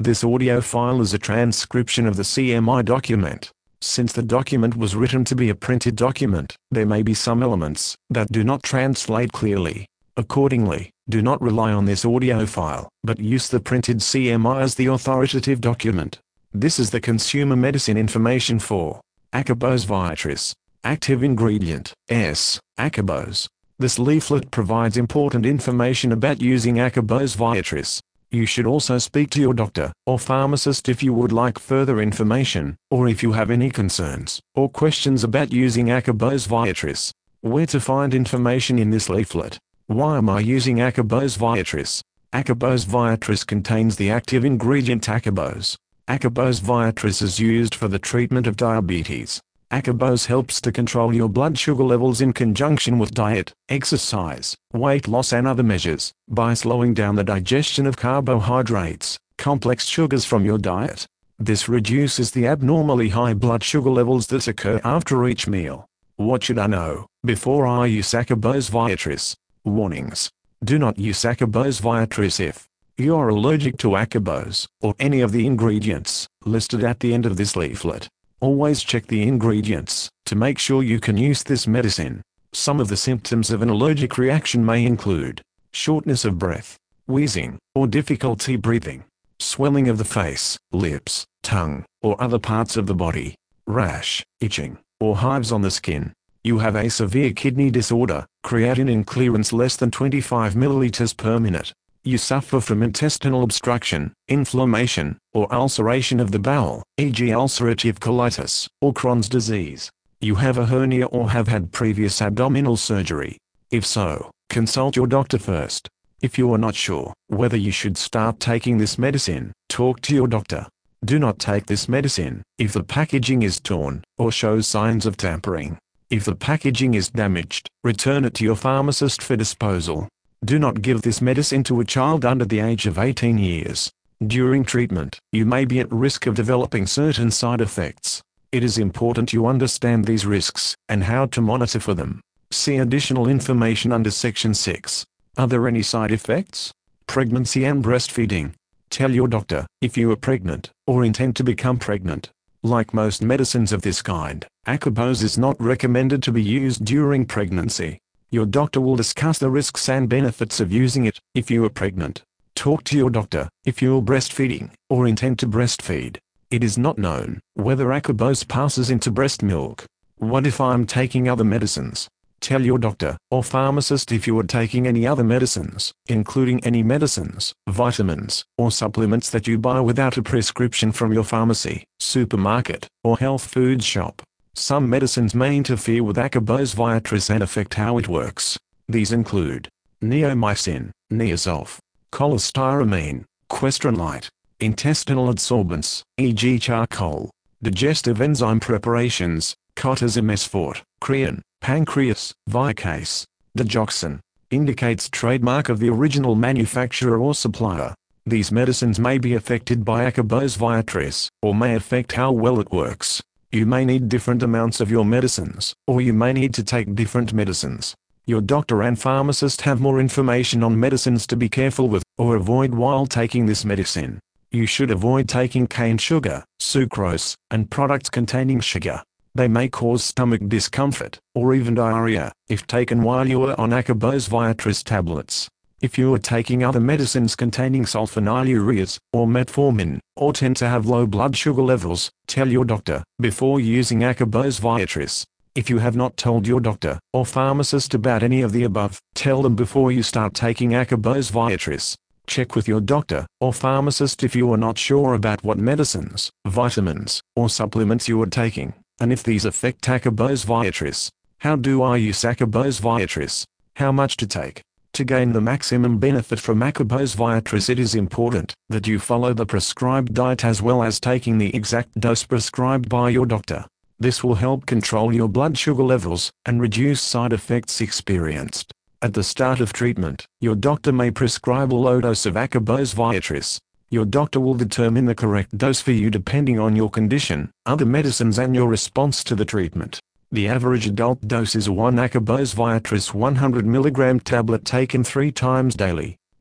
This audio file is a transcription of the CMI document. Since the document was written to be a printed document, there may be some elements that do not translate clearly. Accordingly, do not rely on this audio file, but use the printed CMI as the authoritative document. This is the consumer medicine information for Acarbose Viatris. Active ingredient, S. Acarbose. This leaflet provides important information about using Acarbose Viatris. You should also speak to your doctor or pharmacist if you would like further information, or if you have any concerns or questions about using Acarbose Viatris. Where to find information in this leaflet? Why am I using Acarbose Viatris? Acarbose Viatris contains the active ingredient acarbose. Acarbose Viatris is used for the treatment of diabetes. Acarbose helps to control your blood sugar levels in conjunction with diet, exercise, weight loss and other measures, by slowing down the digestion of carbohydrates, complex sugars from your diet. This reduces the abnormally high blood sugar levels that occur after each meal. What should I know before I use Acarbose Viatris? Warnings. Do not use Acarbose Viatris if you are allergic to acarbose, or any of the ingredients listed at the end of this leaflet. Always check the ingredients to make sure you can use this medicine. Some of the symptoms of an allergic reaction may include shortness of breath, wheezing, or difficulty breathing, swelling of the face, lips, tongue, or other parts of the body, rash, itching, or hives on the skin. You have a severe kidney disorder, creatinine clearance less than 25 milliliters per minute. You suffer from intestinal obstruction, inflammation, or ulceration of the bowel, e.g. ulcerative colitis, or Crohn's disease. You have a hernia or have had previous abdominal surgery. If so, consult your doctor first. If you are not sure whether you should start taking this medicine, talk to your doctor. Do not take this medicine if the packaging is torn or shows signs of tampering. If the packaging is damaged, return it to your pharmacist for disposal. Do not give this medicine to a child under the age of 18 years. During treatment, you may be at risk of developing certain side effects. It is important you understand these risks and how to monitor for them. See additional information under Section 6. Are there any side effects? Pregnancy and breastfeeding. Tell your doctor if you are pregnant or intend to become pregnant. Like most medicines of this kind, Acarbose is not recommended to be used during pregnancy. Your doctor will discuss the risks and benefits of using it if you are pregnant. Talk to your doctor if you are breastfeeding or intend to breastfeed. It is not known whether Acarbose passes into breast milk. What if I am taking other medicines? Tell your doctor or pharmacist if you are taking any other medicines, including any medicines, vitamins, or supplements that you buy without a prescription from your pharmacy, supermarket, or health food shop. Some medicines may interfere with Acarbose Viatris and affect how it works. These include neomycin, Neosulf, cholestyramine, questrelite, intestinal adsorbents, e.g. charcoal, digestive enzyme preparations, cottazim S-fort, creon, pancreas, Vicase, digoxin, indicates trademark of the original manufacturer or supplier. These medicines may be affected by Acarbose Viatris, or may affect how well it works. You may need different amounts of your medicines, or you may need to take different medicines. Your doctor and pharmacist have more information on medicines to be careful with, or avoid while taking this medicine. You should avoid taking cane sugar, sucrose, and products containing sugar. They may cause stomach discomfort, or even diarrhea, if taken while you are on Acarbose Viatris tablets. If you are taking other medicines containing sulfonylureas, or metformin, or tend to have low blood sugar levels, tell your doctor before using Acarbose Viatris. If you have not told your doctor or pharmacist about any of the above, tell them before you start taking Acarbose Viatris. Check with your doctor or pharmacist if you are not sure about what medicines, vitamins, or supplements you are taking, and if these affect Acarbose Viatris. How do I use Acarbose Viatris? How much to take? To gain the maximum benefit from Acarbose Viatris, it is important that you follow the prescribed diet as well as taking the exact dose prescribed by your doctor. This will help control your blood sugar levels and reduce side effects experienced. At the start of treatment, your doctor may prescribe a low dose of Acarbose Viatris. Your doctor will determine the correct dose for you depending on your condition, other medicines and your response to the treatment. The average adult dose is 1 Acarbose Viatris 100 mg tablet taken 3 times daily.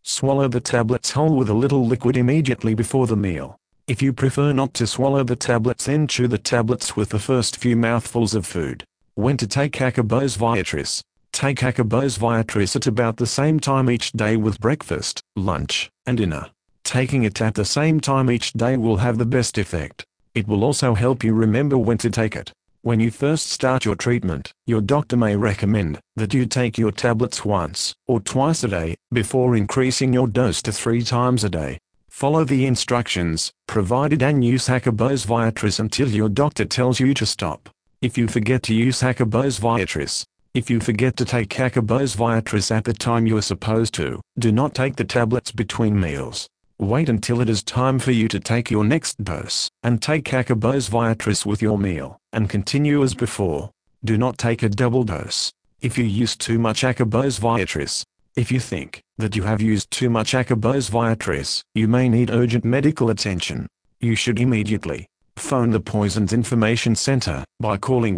Swallow the tablets whole with a little liquid immediately before the meal. If you prefer not to swallow the tablets, then chew the tablets with the first few mouthfuls of food. When to take Acarbose Viatris. Take Acarbose Viatris at about the same time each day with breakfast, lunch, and dinner. Taking it at the same time each day will have the best effect. It will also help you remember when to take it. When you first start your treatment, your doctor may recommend that you take your tablets once or twice a day, before increasing your dose to 3 times a day. Follow the instructions provided and use Acarbose Viatris until your doctor tells you to stop. If you forget to use Acarbose Viatris, if you forget to take Acarbose Viatris at the time you are supposed to, do not take the tablets between meals. Wait until it is time for you to take your next dose, and take Acarbose Viatris with your meal, and continue as before. Do not take a double dose. If you use too much Acarbose Viatris, if you think that you have used too much Acarbose Viatris, you may need urgent medical attention. You should immediately phone the Poisons Information Center by calling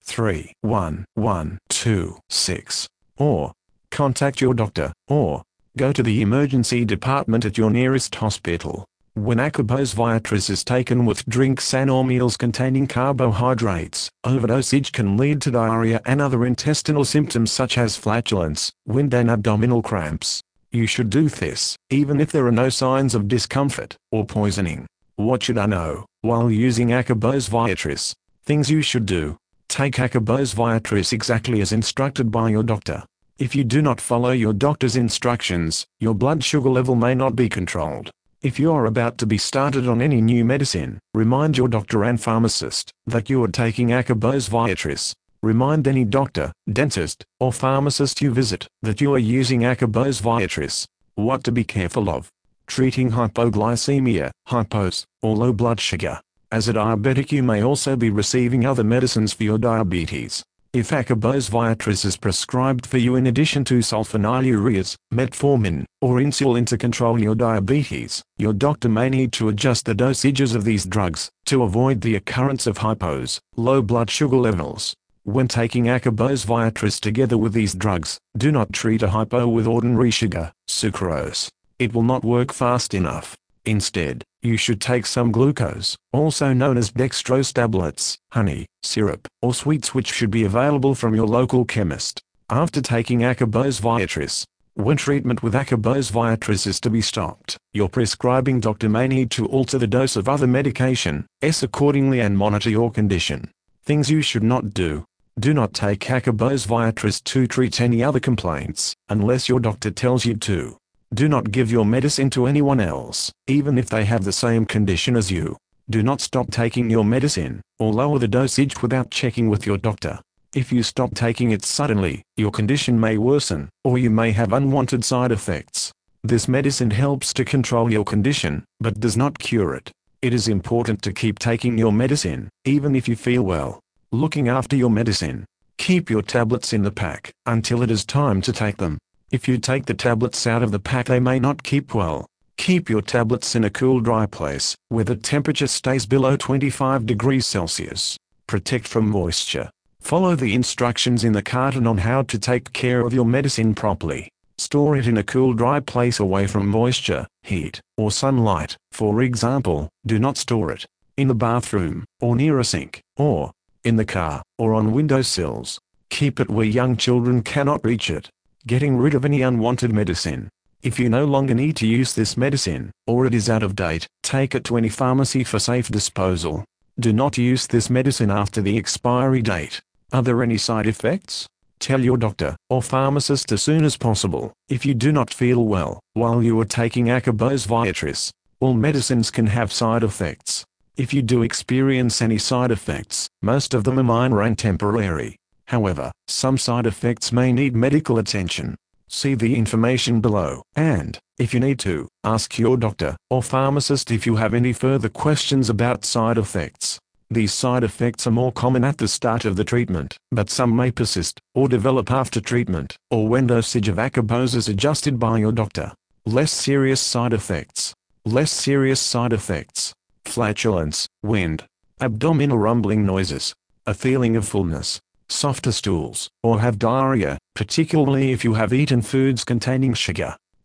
1-311-26, or contact your doctor, or go to the emergency department at your nearest hospital. When Acarbose Viatris is taken with drinks and/or meals containing carbohydrates, overdosage can lead to diarrhea and other intestinal symptoms such as flatulence, wind and abdominal cramps. You should do this, even if there are no signs of discomfort or poisoning. What should I know while using Acarbose Viatris? Things you should do. Take Acarbose Viatris exactly as instructed by your doctor. If you do not follow your doctor's instructions, your blood sugar level may not be controlled. If you are about to be started on any new medicine, remind your doctor and pharmacist that you are taking Acarbose Viatris. Remind any doctor, dentist, or pharmacist you visit that you are using Acarbose Viatris. What to be careful of. Treating hypoglycemia, hypos, or low blood sugar. As a diabetic, you may also be receiving other medicines for your diabetes. If Acarbose Viatris is prescribed for you in addition to sulfonylureas, metformin, or insulin to control your diabetes, your doctor may need to adjust the dosages of these drugs to avoid the occurrence of hypos, low blood sugar levels. When taking Acarbose Viatris together with these drugs, do not treat a hypo with ordinary sugar, sucrose. It will not work fast enough. Instead, you should take some glucose, also known as dextrose tablets, honey, syrup, or sweets, which should be available from your local chemist. After taking Acarbose Viatris, when treatment with Acarbose Viatris is to be stopped, your prescribing doctor may need to alter the dose of other medication accordingly and monitor your condition. Things you should not do. Do not take Acarbose Viatris to treat any other complaints, unless your doctor tells you to. Do not give your medicine to anyone else, even if they have the same condition as you. Do not stop taking your medicine, or lower the dosage without checking with your doctor. If you stop taking it suddenly, your condition may worsen, or you may have unwanted side effects. This medicine helps to control your condition, but does not cure it. It is important to keep taking your medicine, even if you feel well. Looking after your medicine. Keep your tablets in the pack until it is time to take them. If you take the tablets out of the pack, they may not keep well. Keep your tablets in a cool, dry place, where the temperature stays below 25 degrees Celsius. Protect from moisture. Follow the instructions in the carton on how to take care of your medicine properly. Store it in a cool, dry place away from moisture, heat, or sunlight. For example, do not store it in the bathroom, or near a sink, or in the car, or on windowsills. Keep it where young children cannot reach it. Getting rid of any unwanted medicine. If you no longer need to use this medicine, or it is out of date, take it to any pharmacy for safe disposal. Do not use this medicine after the expiry date. Are there any side effects? Tell your doctor or pharmacist as soon as possible. If you do not feel well while you are taking Acarbose Viatris, all medicines can have side effects. If you do experience any side effects, most of them are minor and temporary. However, some side effects may need medical attention. See the information below, and, if you need to, ask your doctor or pharmacist if you have any further questions about side effects. These side effects are more common at the start of the treatment, but some may persist or develop after treatment, or when dosage of Acarbose is adjusted by your doctor. Less serious side effects. Less serious side effects. Flatulence, wind, abdominal rumbling noises, a feeling of fullness, softer stools, or have diarrhea, particularly if you have eaten foods containing sugar.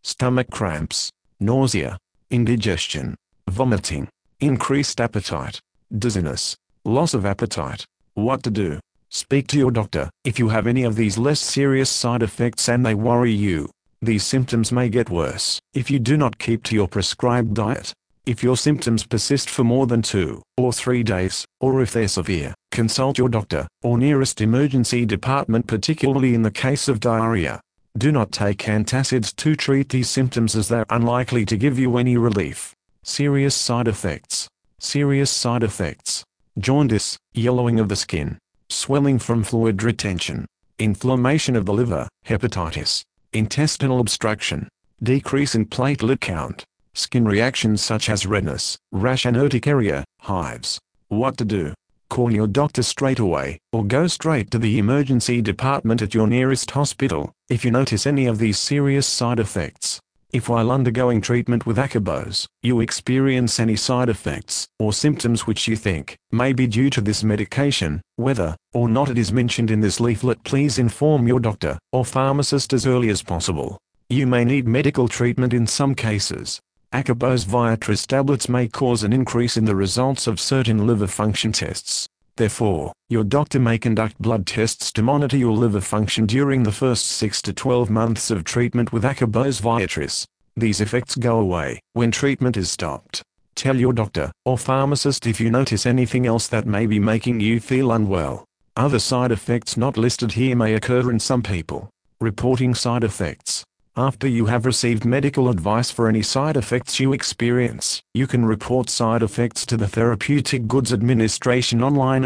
stomach cramps, nausea, indigestion, vomiting, increased appetite, dizziness, loss of appetite. What to do? Speak to your doctor. If you have any of these less serious side effects and they worry you, these symptoms may get worse if you do not keep to your prescribed diet. If your symptoms persist for more than 2 or 3 days, or if they're severe, consult your doctor or nearest emergency department, particularly in the case of diarrhea. Do not take antacids to treat these symptoms, as they're unlikely to give you any relief. Serious side effects. Serious side effects: jaundice, yellowing of the skin, swelling from fluid retention, inflammation of the liver, hepatitis, intestinal obstruction, decrease in platelet count, skin reactions such as redness, rash and urticaria, hives. What to do? Call your doctor straight away, or go straight to the emergency department at your nearest hospital if you notice any of these serious side effects. If while undergoing treatment with acarbose, you experience any side effects or symptoms which you think may be due to this medication, whether or not it is mentioned in this leaflet, please inform your doctor or pharmacist as early as possible. You may need medical treatment in some cases. Acarbose Viatris tablets may cause an increase in the results of certain liver function tests. Therefore, your doctor may conduct blood tests to monitor your liver function during the first 6 to 12 months of treatment with Acarbose Viatris. These effects go away when treatment is stopped. Tell your doctor or pharmacist if you notice anything else that may be making you feel unwell. Other side effects not listed here may occur in some people. Reporting side effects. After you have received medical advice for any side effects you experience, you can report side effects to the Therapeutic Goods Administration online at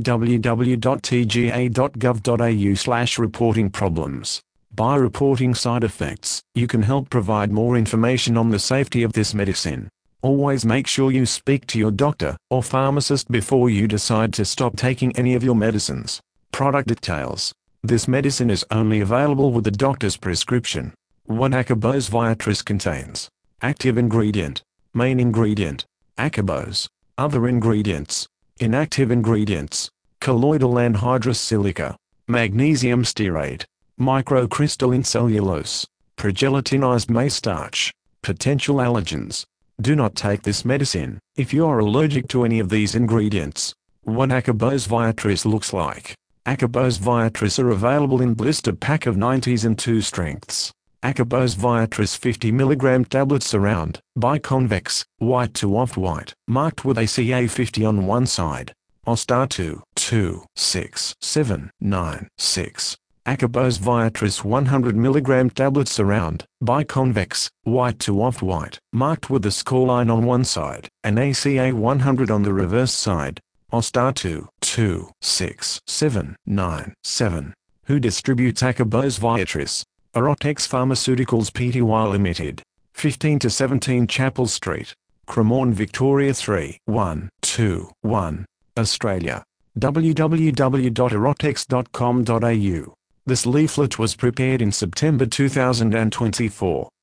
www.tga.gov.au/reportingproblems. By reporting side effects, you can help provide more information on the safety of this medicine. Always make sure you speak to your doctor or pharmacist before you decide to stop taking any of your medicines. Product details. This medicine is only available with the doctor's prescription. What Acarbose Viatris contains. Active ingredient. Main ingredient: acarbose. Other ingredients. Inactive ingredients: colloidal anhydrous silica, magnesium stearate, microcrystalline cellulose, progelatinized maize starch. Potential allergens. Do not take this medicine if you are allergic to any of these ingredients. What Acarbose Viatris looks like. Acarbose Viatris are available in blister pack of 90s in 2 strengths. Acarbose Viatris 50 mg tablets around, biconvex, white to off-white, marked with ACA 50 on one side. OSTAR 2,2,6,7,9,6. Acarbose Viatris 100 mg tablets around, biconvex, white to off-white, marked with a score line on one side, and ACA 100 on the reverse side. OSTAR 2,2,6,7,9,7. Who distributes Acarbose Viatris? Arotex Pharmaceuticals Pty Limited. 15 to 17 Chapel Street, Cremorne, Victoria 3-1-2-1, Australia. www.arotex.com.au. This leaflet was prepared in September 2024.